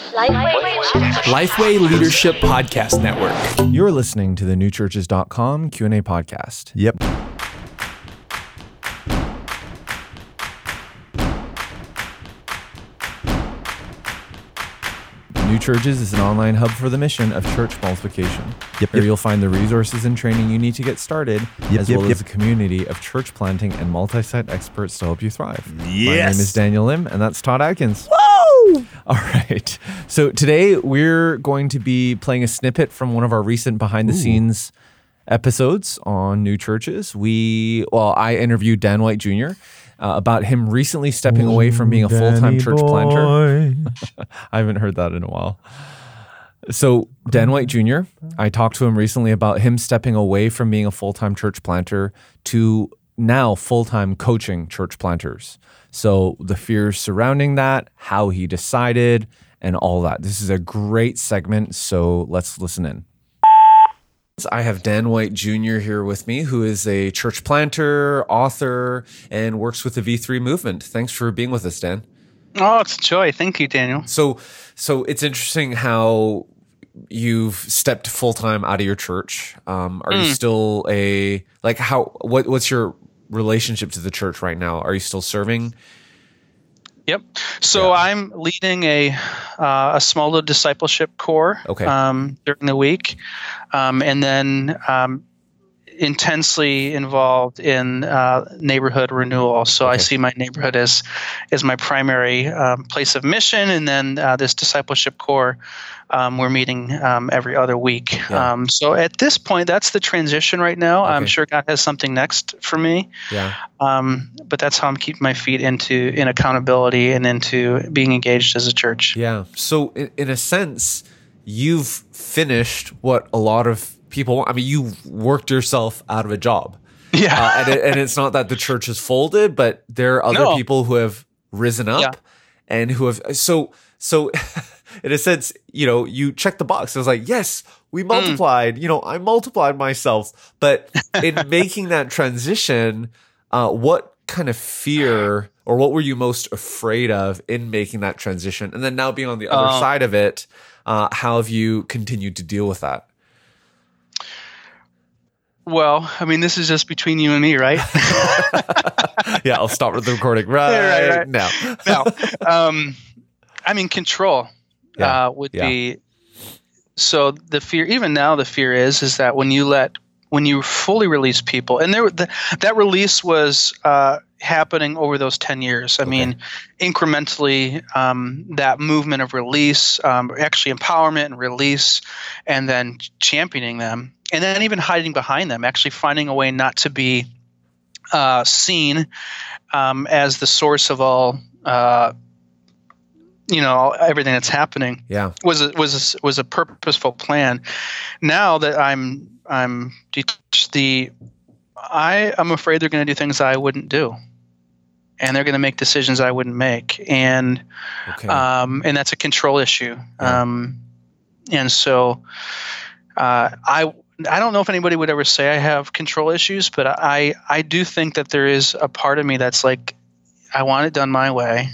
Lifeway Leadership Podcast Network. You're listening to the newchurches.com Q&A podcast. Yep. New Churches is an online hub for the mission of church multiplication. Here you'll find the resources and training you need to get started, as well as a community of church planting and multi-site experts to help you thrive. Yes. My name is Daniel Lim, and that's Todd Atkins. Woo! All right. So today we're going to be playing a snippet from one of our recent behind-the-scenes episodes on New Churches. I interviewed Dan White Jr. About him recently stepping away from being a full-time church planter. I haven't heard that in a while. So Dan White Jr., I talked to him recently about him stepping away from being a full-time church planter to now full-time coaching church planters. So the fears surrounding that, how he decided, and all that. This is a great segment, so let's listen in. I have Dan White Jr. here with me, who is a church planter, author, and works with the V3 movement. Thanks for being with us, Dan. Oh, it's a joy. Thank you, Daniel. So it's interesting how you've stepped full-time out of your church. Are you still what's your relationship to the church right now? Are you still serving? Yep. So I'm leading a small little discipleship core during the week, and then intensely involved in neighborhood renewal. So I see my neighborhood as my primary place of mission, and then this discipleship core, we're meeting every other week. Yeah. So at this point, that's the transition right now. I'm sure God has something next for me. Yeah. But that's how I'm keeping my feet in accountability and into being engaged as a church. Yeah. So in a sense, you've finished what a lot of people, you've worked yourself out of a job. Yeah. And it's not that the church has folded, but there are other people who have risen up and who have, so in a sense, you check the box. I was like, yes, we multiplied, I multiplied myself. But in making that transition, what kind of fear or what were you most afraid of in making that transition? And then now being on the other side of it, how have you continued to deal with that? Well, this is just between you and me, right? Yeah, I'll stop the recording right now. Control would be. So the fear, even now, the fear is that when you fully release people, and that release was happening over those 10 years. Incrementally, that movement of release, actually empowerment and release, and then championing them. And then even hiding behind them, actually finding a way not to be seen as the source of all, everything that's happening. Yeah, was a purposeful plan. Now that I'm detached, I'm afraid they're going to do things I wouldn't do, and they're going to make decisions I wouldn't make, and that's a control issue. Yeah. And so I don't know if anybody would ever say I have control issues, but I do think that there is a part of me that's like, I want it done my way.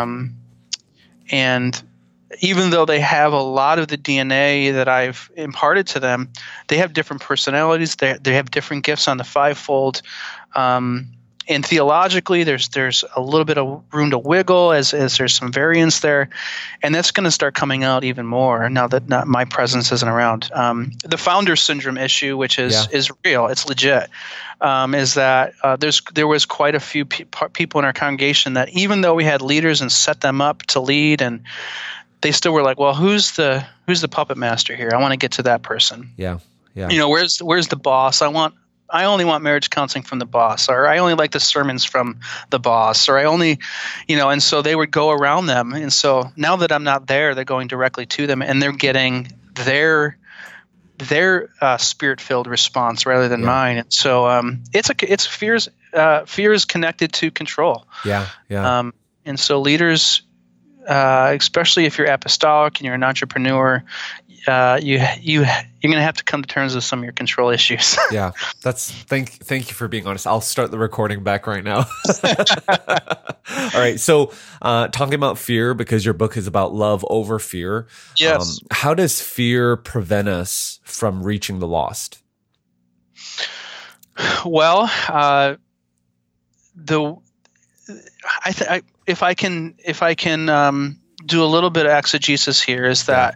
And even though they have a lot of the DNA that I've imparted to them, they have different personalities. They have different gifts on the fivefold. And theologically, there's a little bit of room to wiggle as there's some variance there, and that's going to start coming out even more now that my presence isn't around. The founder syndrome issue, which is real, it's legit, is that there was quite a few people in our congregation that even though we had leaders and set them up to lead, and they still were like, well, who's the puppet master here? I want to get to that person. Yeah. Where's the boss? I only want marriage counseling from the boss, or I only like the sermons from the boss, or I only, and so they would go around them. And so now that I'm not there, they're going directly to them, and they're getting their spirit-filled response rather than mine. And so it's fear is connected to control. Yeah. And so leaders, especially if you're apostolic and you're an entrepreneur, you're going to have to come to terms with some of your control issues. Yeah, thank you for being honest. I'll start the recording back right now. All right, so talking about fear, because your book is about love over fear. Yes. How does fear prevent us from reaching the lost? Well, if I can do a little bit of exegesis here, is that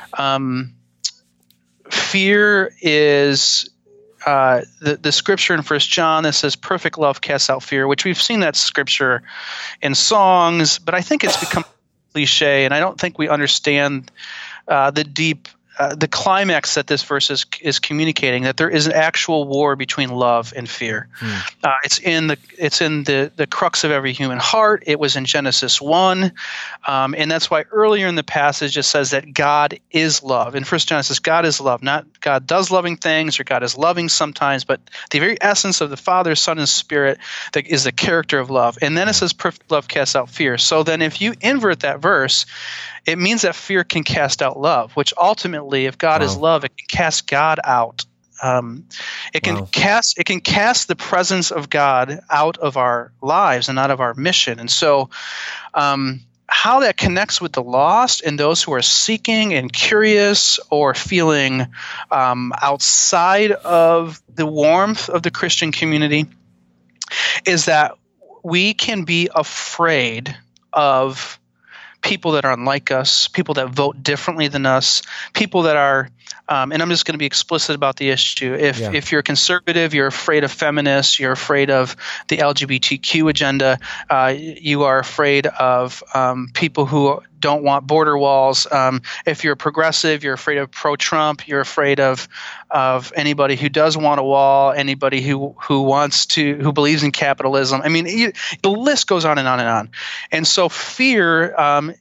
fear is the scripture in 1 John that says perfect love casts out fear, which we've seen that scripture in songs, but I think it's become cliche, and I don't think we understand the climax that this verse is communicating, that there is an actual war between love and fear. It's in the crux of every human heart. It was in Genesis 1, and that's why earlier in the passage it says that God is love. In 1 John it says God is love, not God does loving things or God is loving sometimes, but the very essence of the Father, Son, and Spirit that is the character of love. And then it says perfect love casts out fear. So then if you invert that verse, it means that fear can cast out love, which ultimately, if God is love, it can cast God out. It can cast the presence of God out of our lives and out of our mission. And so how that connects with the lost and those who are seeking and curious or feeling outside of the warmth of the Christian community is that we can be afraid of people that are unlike us, people that vote differently than us, people that are, and I'm just going to be explicit about the issue. If you're conservative, you're afraid of feminists, you're afraid of the LGBTQ agenda, you are afraid of people who don't want border walls. If you're progressive, you're afraid of pro-Trump, you're afraid of anybody who does want a wall, anybody who believes in capitalism. I mean, the list goes on and on and on. And so fear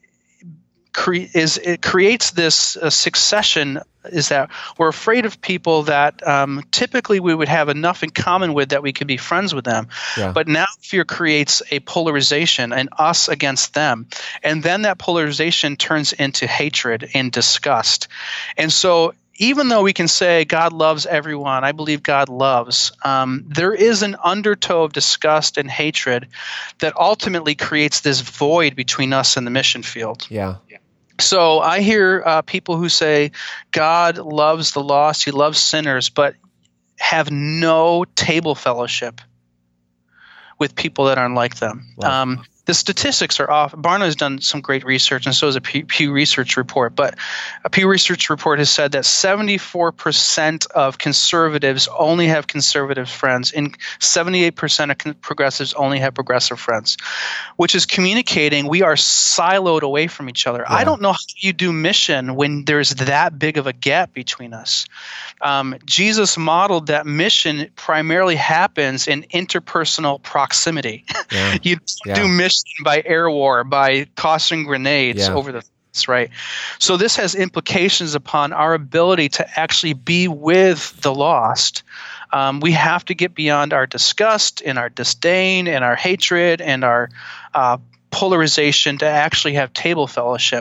creates this succession, is that we're afraid of people that typically we would have enough in common with that we could be friends with them. Yeah. But now fear creates a polarization, an us against them. And then that polarization turns into hatred and disgust. And so even though we can say God loves everyone, I believe God loves, there is an undertow of disgust and hatred that ultimately creates this void between us and the mission field. Yeah. So I hear people who say God loves the lost, he loves sinners, but have no table fellowship with people that aren't like them. Wow. The statistics are off. Barna has done some great research, and so has a Pew Research report. But a Pew Research report has said that 74% of conservatives only have conservative friends, and 78% of progressives only have progressive friends, which is communicating we are siloed away from each other. Yeah. I don't know how you do mission when there's that big of a gap between us. Jesus modeled that mission primarily happens in interpersonal proximity. Yeah. You don't do mission by air war, by tossing grenades over the fence, right? So this has implications upon our ability to actually be with the lost. We have to get beyond our disgust and our disdain and our hatred and our polarization to actually have table fellowship.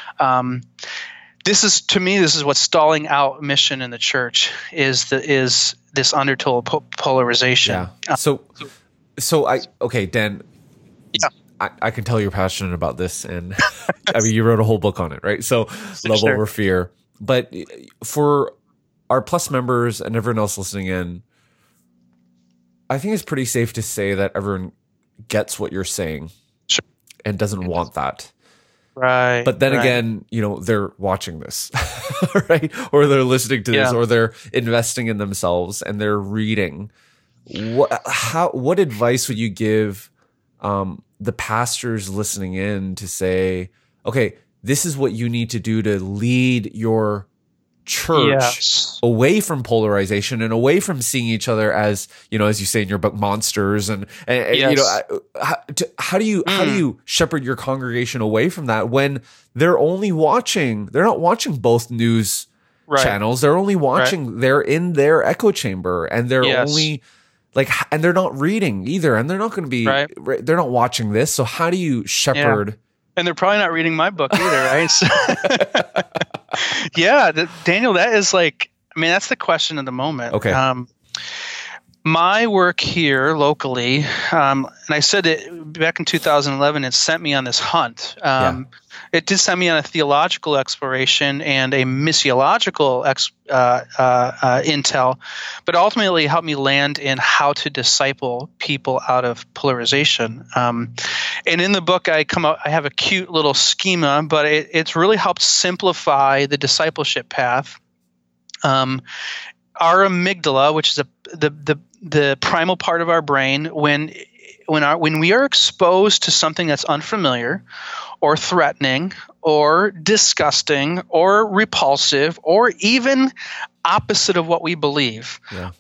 This is what's stalling out mission in the church is this undertow of polarization. Yeah. Dan. Yeah. I can tell you're passionate about this, and I mean, you wrote a whole book on it, right? So love over fear. But for our Plus members and everyone else listening in, I think it's pretty safe to say that everyone gets what you're saying and doesn't want that. Right. But then again, they're watching this, right? Or they're listening to this, or they're investing in themselves and they're reading. What advice would you give the pastors listening in to say, okay, this is what you need to do to lead your church away from polarization and away from seeing each other as, as you say in your book, monsters and how do you shepherd your congregation away from that when they're not watching both news channels. They're only watching, they're in their echo chamber and they're only and they're not reading either, and they're not going to be, they're not watching this. So how do you shepherd? And they're probably not reading my book either, right? Yeah, Daniel, that is that's the question of the moment. Okay. My work here locally, and I said it back in 2011, it sent me on this hunt. It did send me on a theological exploration and a missiological intel, but ultimately helped me land in how to disciple people out of polarization. And in the book, I have a cute little schema, but it's really helped simplify the discipleship path. Our amygdala, which is the primal part of our brain, when we are exposed to something that's unfamiliar or threatening or disgusting or repulsive or even opposite of what we believe,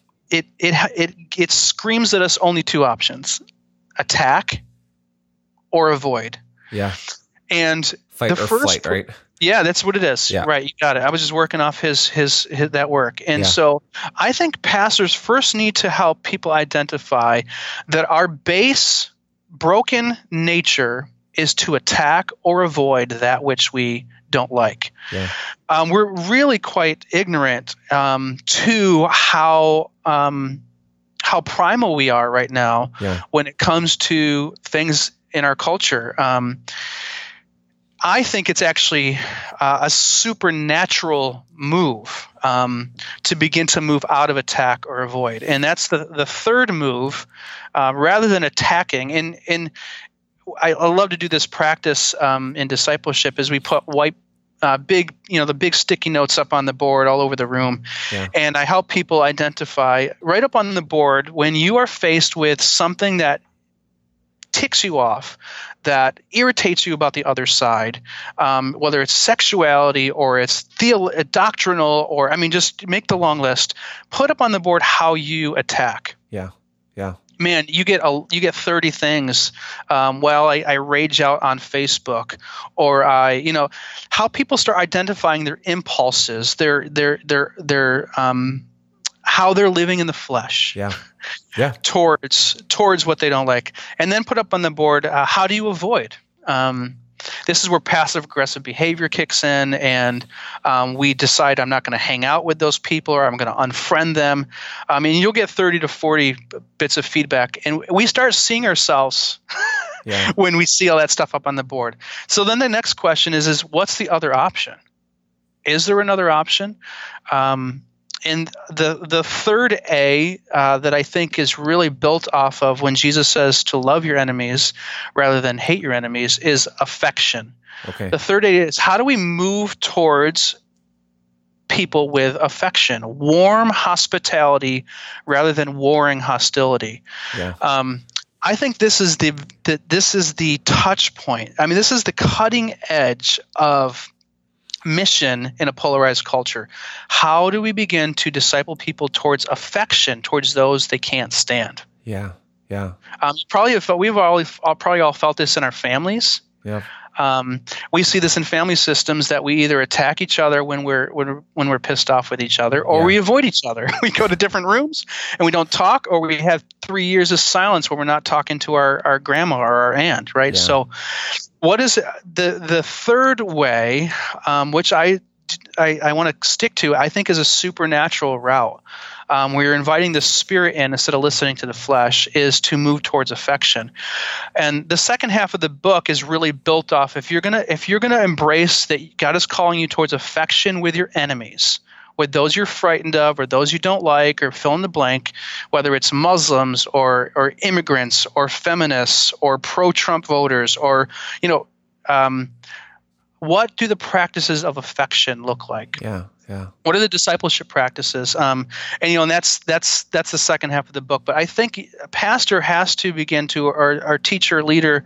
it screams at us only two options: attack or avoid. Yeah. And fight or flight, right? Yeah, that's what it is. Yeah. Right, you got it. I was just working off his that work. And so I think pastors first need to help people identify that our base broken nature is to attack or avoid that which we don't like. Yeah. We're really quite ignorant to how primal we are right now when it comes to things in our culture. I think it's actually a supernatural move to begin to move out of attack or avoid. And that's the third move, rather than attacking. And I love to do this practice in discipleship as we put the big sticky notes up on the board all over the room. Yeah. And I help people identify right up on the board when you are faced with something that ticks you off, that irritates you about the other side, whether it's sexuality or it's doctrinal, or just make the long list. Put up on the board how you attack. Yeah. Man, you get 30 things. I rage out on Facebook, or how people start identifying their impulses, their how they're living in the flesh. Yeah. Towards what they don't like. And then put up on the board, how do you avoid? This is where passive aggressive behavior kicks in, and we decide I'm not going to hang out with those people, or I'm going to unfriend them. You'll get 30 to 40 bits of feedback, and we start seeing ourselves when we see all that stuff up on the board. So then the next question is what's the other option? Is there another option? And the third A that I think is really built off of when Jesus says to love your enemies rather than hate your enemies is affection. Okay. The third A is how do we move towards people with affection, warm hospitality rather than warring hostility. Yeah. I think this is the touch point. This is the cutting edge of mission in a polarized culture. How do we begin to disciple people towards affection towards those they can't stand? Yeah. We've all felt this in our families. Yeah. We see this in family systems that we either attack each other when we're pissed off with each other, or we avoid each other. We go to different rooms and we don't talk, or we have 3 years of silence where we're not talking to our grandma or our aunt, right? Yeah. So what is the third way, which I want to stick to, I think is a supernatural route, where you're inviting the spirit in instead of listening to the flesh, is to move towards affection. And the second half of the book is really built off, if you're gonna embrace that God is calling you towards affection with your enemies, with those you're frightened of or those you don't like, or fill in the blank, whether it's Muslims or immigrants or feminists or pro-Trump voters, or what do the practices of affection look like? Yeah. What are the discipleship practices? And that's the second half of the book. But I think a pastor has to begin to, or our teacher, leader,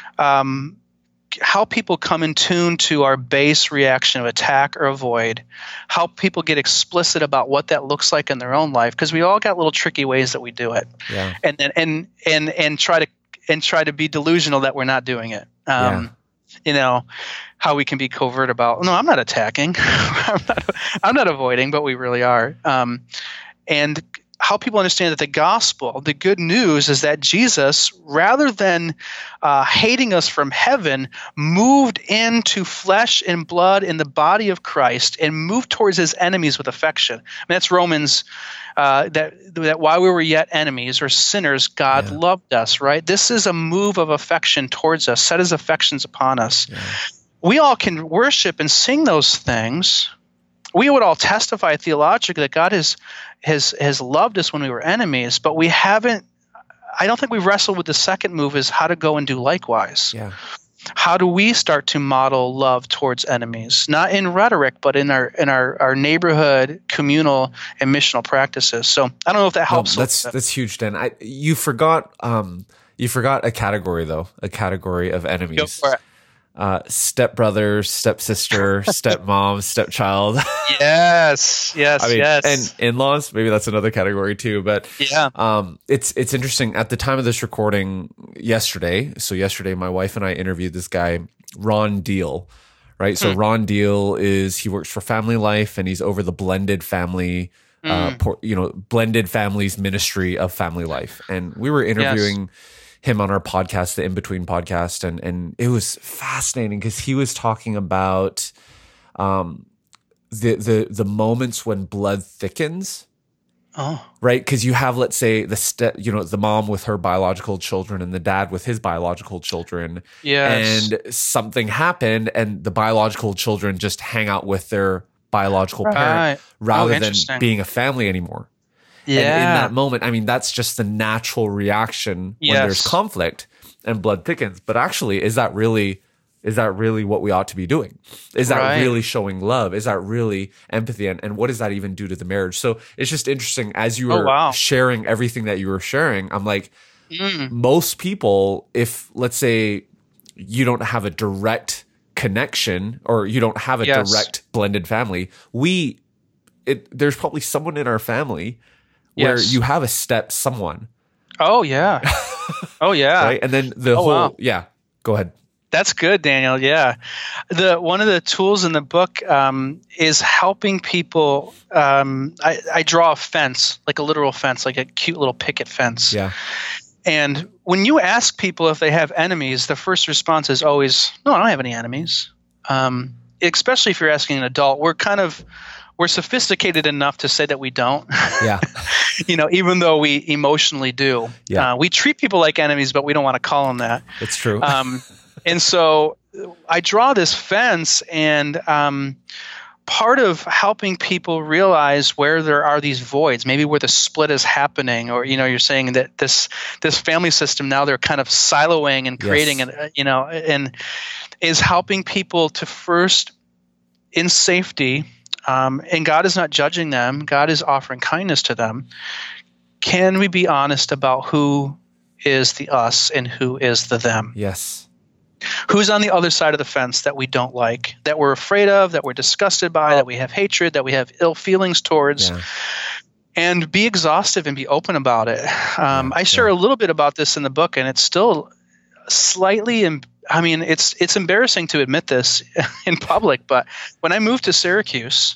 how people come in tune to our base reaction of attack or avoid, how people get explicit about what that looks like in their own life, because we all got little tricky ways that we do it, and try to be delusional that we're not doing it. How we can be covert about, no, I'm not attacking, I'm not avoiding, but we really are. And help people understand that the gospel, the good news, is that Jesus, rather than hating us from heaven, moved into flesh and blood in the body of Christ and moved towards his enemies with affection. I mean, that's Romans, that while we were yet enemies or sinners, God loved us, right? This is a move of affection towards us, set his affections upon us. Yeah. We all can worship and sing those things. We would all testify theologically that God has loved us when we were enemies, but we haven't. I don't think we've wrestled with the second move, is how to go and do likewise. Yeah. How do we start to model love towards enemies, not in rhetoric, but in our neighborhood, communal, and missional practices? So I don't know if that helps. No, that's huge, Dan. You forgot a category though, a category of enemies. Go for it. Stepbrother, stepsister, stepmom, stepchild. Yes. I mean, yes. And in-laws, maybe that's another category too. But it's interesting. At the time of this recording yesterday, my wife and I interviewed this guy, Ron Deal, right? So Ron Deal he works for Family Life, and he's over the blended family, blended families ministry of Family Life. And we were interviewing him on our podcast, the In Between podcast, and it was fascinating because he was talking about the moments when blood thickens. Oh, right, because you have, let's say, the mom with her biological children and the dad with his biological children. Yes. And something happened, and the biological children just hang out with their biological parent rather than being a family anymore. Yeah. And in that moment, I mean, that's just the natural reaction when there's conflict and blood thickens. But actually, is that really what we ought to be doing? Is that really showing love? Is that really empathy? And what does that even do to the marriage? So it's just interesting as you were sharing everything that you were sharing. I'm like, most people, if let's say you don't have a direct connection or you don't have a direct blended family, there's probably someone in our family where you have a step someone. Oh, yeah. Oh, yeah. Right? And then go ahead. That's good, Daniel. Yeah. One of the tools in the book is helping people. I draw a fence, like a literal fence, like a cute little picket fence. Yeah. And when you ask people if they have enemies, the first response is always, no, I don't have any enemies. Especially if you're asking an adult. We're sophisticated enough to say that we don't. Yeah. Even though we emotionally do. Yeah. We treat people like enemies, but we don't want to call them that. It's true. And so I draw this fence, and part of helping people realize where there are these voids, maybe where the split is happening, or you're saying that this family system now they're kind of siloing and creating and is helping people to first in safety. And God is not judging them. God is offering kindness to them. Can we be honest about who is the us and who is the them? Yes. Who's on the other side of the fence that we don't like, that we're afraid of, that we're disgusted by, that we have hatred, that we have ill feelings towards? Yeah. And be exhaustive and be open about it. I share a little bit about this in the book, and it's still slightly it's embarrassing to admit this in public, but when I moved to Syracuse,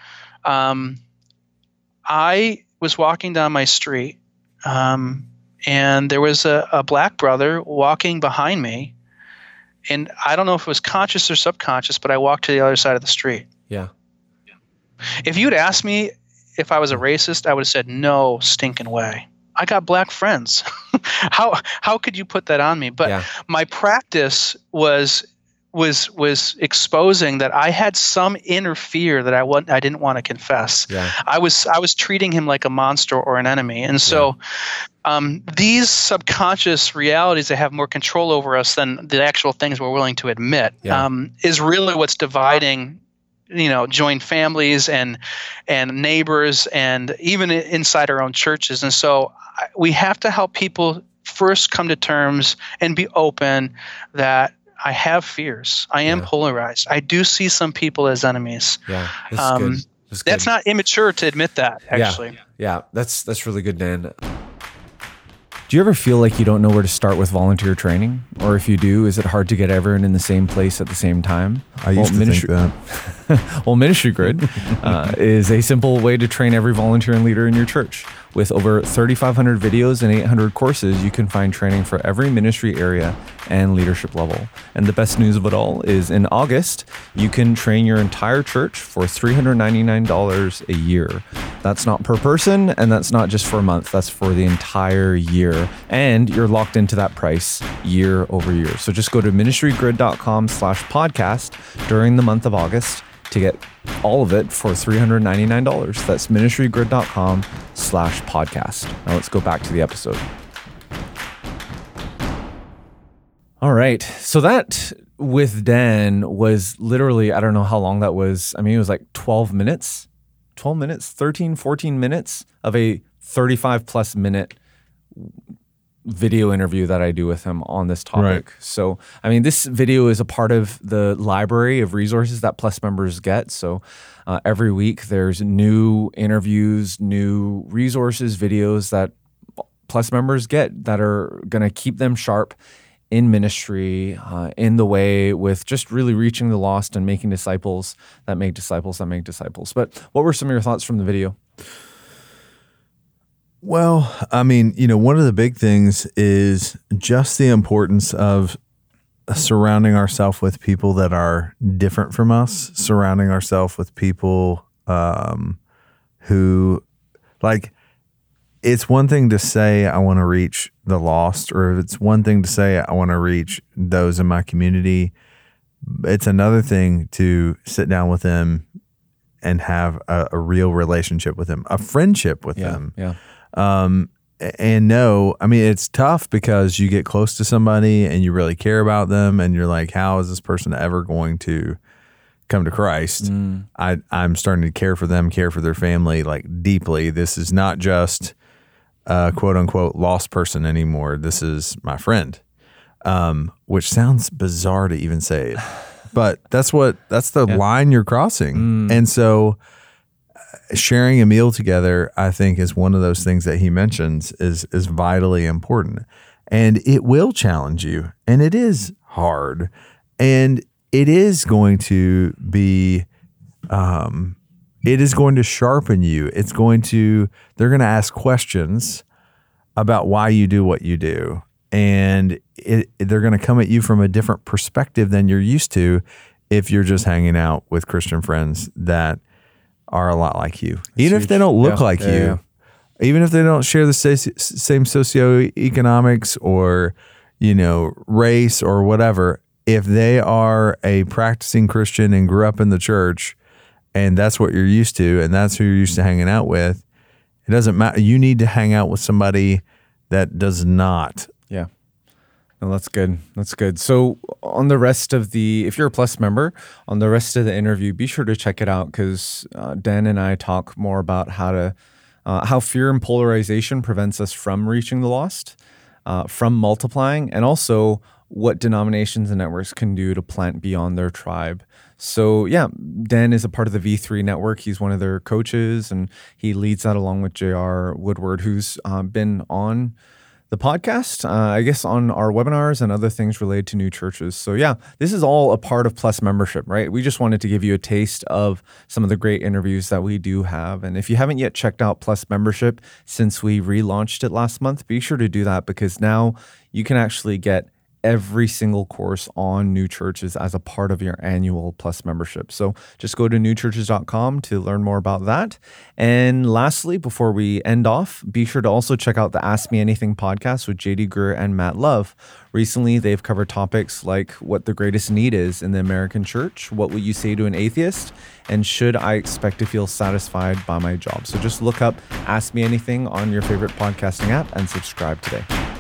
I was walking down my street, and there was a black brother walking behind me, and I don't know if it was conscious or subconscious, but I walked to the other side of the street. Yeah. If you'd asked me if I was a racist, I would have said, no stinking way. I got black friends. How could you put that on me? But my practice was exposing that I had some inner fear that I didn't want to confess. Yeah. I was treating him like a monster or an enemy, and so these subconscious realities that have more control over us than the actual things we're willing to admit is really what's dividing. Join families and neighbors and even inside our own churches. And so we have to help people first come to terms and be open that I have fears. I am polarized. I do see some people as enemies. Yeah, that's not immature to admit that, actually. Yeah, that's really good, Dan. Do you ever feel like you don't know where to start with volunteer training? Or if you do, is it hard to get everyone in the same place at the same time? I used to think that. Well, Ministry Grid is a simple way to train every volunteer and leader in your church. With over 3,500 videos and 800 courses, you can find training for every ministry area and leadership level. And the best news of it all is in August, you can train your entire church for $399 a year. That's not per person, and that's not just for a month. That's for the entire year. And you're locked into that price year over year. So just go to ministrygrid.com/podcast during the month of August to get all of it for $399. That's ministrygrid.com/podcast. Now let's go back to the episode. All right. So that with Dan was literally, I don't know how long that was. I mean, it was like 12 minutes, 13, 14 minutes of a 35 plus minute video interview that I do with him on this topic. Right. So, I mean, this video is a part of the library of resources that Plus members get. So every week there's new interviews, new resources, videos that Plus members get that are going to keep them sharp in ministry, in the way with just really reaching the lost and making disciples that make disciples that make disciples. But what were some of your thoughts from the video? Well, I mean, one of the big things is just the importance of surrounding ourselves with people that are different from us, surrounding ourselves with people who, like, it's one thing to say I want to reach the lost, or it's one thing to say I want to reach those in my community. It's another thing to sit down with them and have a real relationship with them, a friendship with them. Yeah. And no, I mean, it's tough because you get close to somebody and you really care about them and you're like, how is this person ever going to come to Christ? I'm starting to care for them, care for their family, like deeply. This is not just a quote unquote lost person anymore. This is my friend, which sounds bizarre to even say it, but that's the line you're crossing. And so sharing a meal together, I think, is one of those things that he mentions is vitally important. And it will challenge you. And it is hard. And it is going to be, it is going to sharpen you. They're going to ask questions about why you do what you do. And they're going to come at you from a different perspective than you're used to if you're just hanging out with Christian friends that are a lot like you. Even if they don't look like you, even if they don't share the same socioeconomics or, race or whatever, if they are a practicing Christian and grew up in the church and that's what you're used to and that's who you're used to hanging out with, it doesn't matter. You need to hang out with somebody that does not. Yeah. No, that's good. That's good. So on the rest of if you're a Plus member, on the rest of the interview, be sure to check it out because Dan and I talk more about how fear and polarization prevents us from reaching the lost, from multiplying, and also what denominations and networks can do to plant beyond their tribe. So yeah, Dan is a part of the V3 network. He's one of their coaches and he leads that along with JR Woodward, who's been on the podcast, I guess on our webinars and other things related to new churches. So yeah, this is all a part of Plus membership, right? We just wanted to give you a taste of some of the great interviews that we do have. And if you haven't yet checked out Plus membership since we relaunched it last month, be sure to do that because now you can actually get every single course on new churches as a part of your annual Plus membership. So just go to newchurches.com to learn more about that. And lastly, before we end off, be sure to also check out the Ask Me Anything podcast with JD Greer and Matt Love. Recently, they've covered topics like what the greatest need is in the American church, what would you say to an atheist, and should I expect to feel satisfied by my job? So just look up Ask Me Anything on your favorite podcasting app and subscribe today.